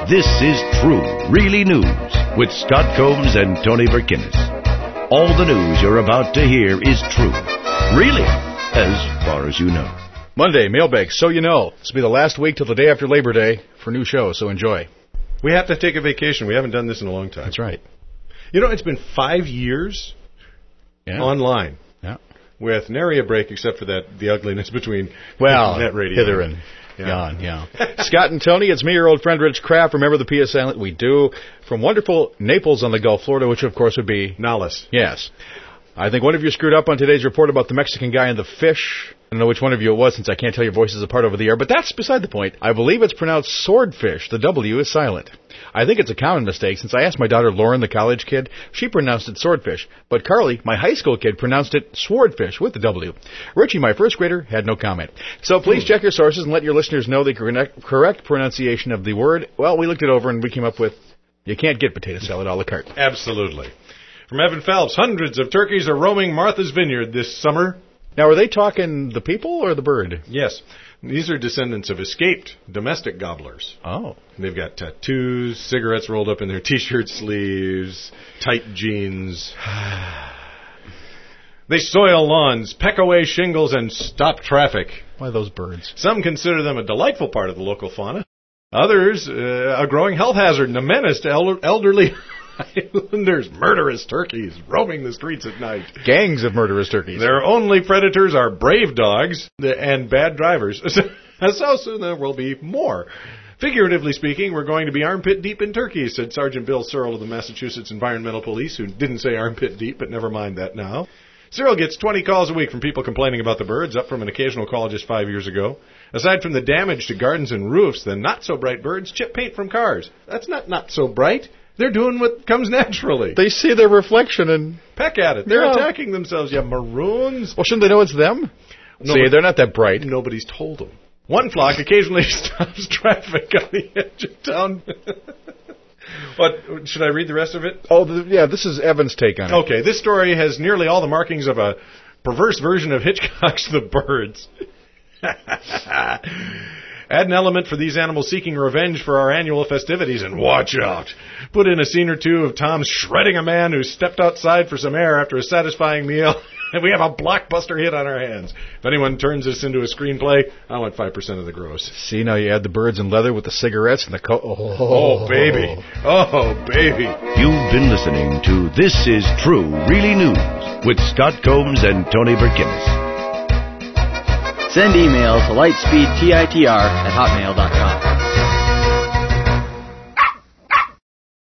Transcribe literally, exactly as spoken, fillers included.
This is True, Really News with Scott Combs and Tony Verkinnis. All the news you're about to hear is true. Really, as far as you know. Monday, mailbag, so you know. This will be the last week till the day after Labor Day for new shows, so enjoy. We have to take a vacation. We haven't done this in a long time. That's right. You know, it's been five years Yeah. online. Yeah. With nary a break except for that the ugliness between Well, net radio. hither and Yeah. yon, yeah. Scott and Tony, it's me, your old friend Rich Kraft. Remember the P S Silent? We do. From wonderful Naples on the Gulf, Florida, which of course would be... Nollis. Yes. I think one of you screwed up on today's report about the Mexican guy and the fish. I don't know which one of you it was since I can't tell your voices apart over the air, but that's beside the point. I believe it's pronounced swordfish. The W is silent. I think it's a common mistake since I asked my daughter Lauren, the college kid. She pronounced it swordfish, but Carly, my high school kid, pronounced it swordfish with the W. Richie, my first grader, had no comment. So please check your sources and let your listeners know the correct, correct pronunciation of the word. Well, we looked it over and we came up with you can't get potato salad a la carte. Absolutely. From Evan Phelps, hundreds of turkeys are roaming Martha's Vineyard this summer. Now, are they talking the people or the bird? Yes. These are descendants of escaped domestic gobblers. Oh. They've got tattoos, cigarettes rolled up in their T-shirt sleeves, tight jeans. They soil lawns, peck away shingles, and stop traffic. Why those birds? Some consider them a delightful part of the local fauna. Others, uh, a growing health hazard and a menace to elder- elderly Islanders. Murderous turkeys roaming the streets at night. Gangs of murderous turkeys. Their only predators are brave dogs and bad drivers. So soon there will be more. Figuratively speaking, we're going to be armpit deep in turkeys, said Sergeant Bill Searle of the Massachusetts Environmental Police, who didn't say armpit deep, but never mind that now. Searle gets twenty calls a week from people complaining about the birds, up from an occasional call just five years ago. Aside from the damage to gardens and roofs, the not-so-bright birds chip paint from cars. That's not not-so-bright. They're doing what comes naturally. They see their reflection and peck at it. They're yeah. attacking themselves, you maroons. Well, shouldn't they know it's them? Nobody, see, they're not that bright. Nobody's told them. One flock occasionally stops traffic on the edge of town. What, should I read the rest of it? Oh, the, yeah, this is Evan's take on it. Okay, this story has nearly all the markings of a perverse version of Hitchcock's The Birds. Add an element for these animals seeking revenge for our annual festivities, and watch out. Put in a scene or two of Tom shredding a man who stepped outside for some air after a satisfying meal, and we have a blockbuster hit on our hands. If anyone turns this into a screenplay, I want five percent of the gross. See, now you add the birds and leather with the cigarettes and the co- Oh, oh baby. Oh, baby. You've been listening to This is True, Really News with Scott Combs and Tony Verkinnis. Send email to lightspeedtitr at hotmail dot com.